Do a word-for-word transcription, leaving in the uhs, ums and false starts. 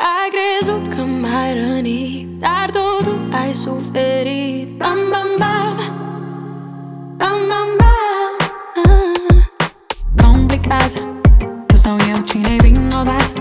Ai crezut că m-ai rănit, dar totul ai suferit. Bam, bam, bam, bam, bam, bam. ah. Complicat, tu sau eu, cine-i vinovat?